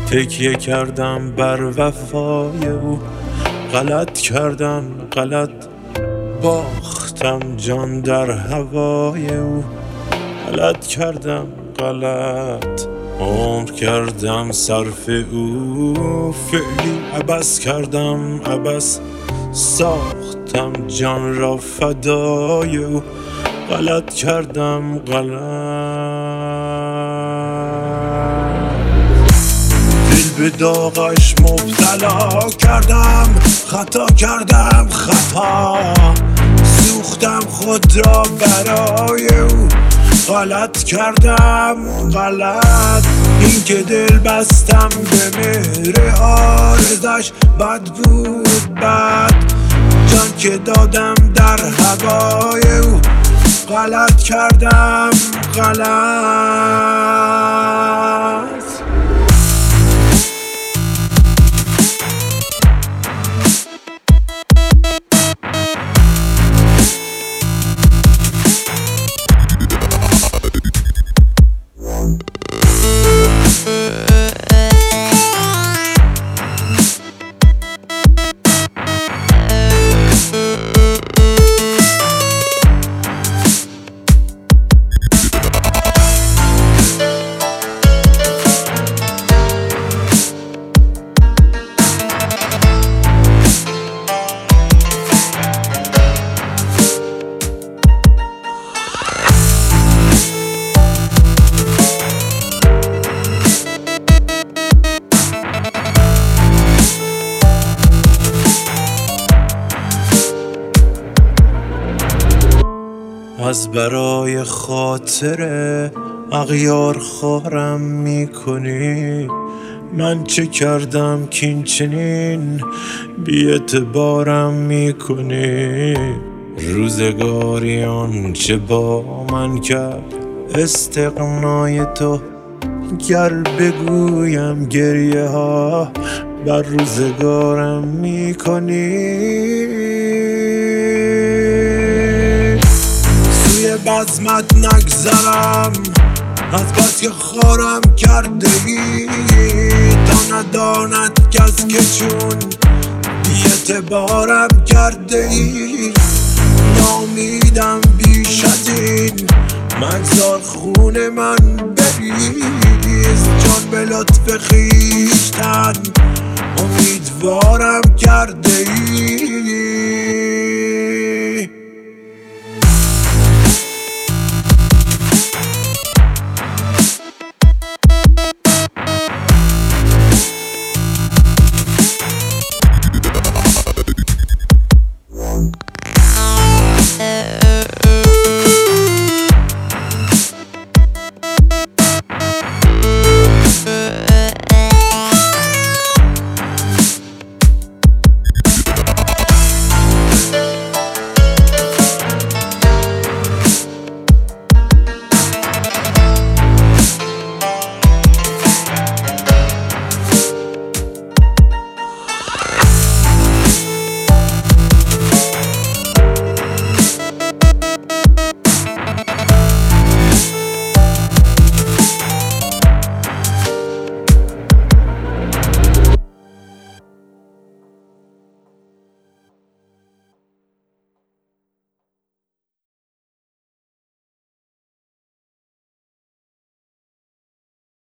تکیه کردم بر وفای او، غلط کردم غلط باختم جان در هوای او، غلط کردم غلط عمر کردم صرف او، فعلی عبث کردم عبث ساختم جان را فدای او، غلط کردم دل به داغش مبتلا کردم، خطا کردم خطا سوختم خود را برای او، غلط کردم غلط این که دل بستم به مهر عارضش، بد بود بد جان که دادم در هوای او، غلط کردم غلط. از برای خاطر اغیار خارم میکنی، من چه کردم که این چنین بی اعتبارم میکنی، روزگاری آنچه با من کرد استغنای تو، گر بگویم گریه ها بر روزگارم میکنی، بزمت نگذرم از بس که خارم کرده ای، تا نداند کس که چون بی اعتبارم کرده ای، نامیدم بیش از این مگذار خون من بریز، جان به لطف خویشتن امیدوارم کرده ای.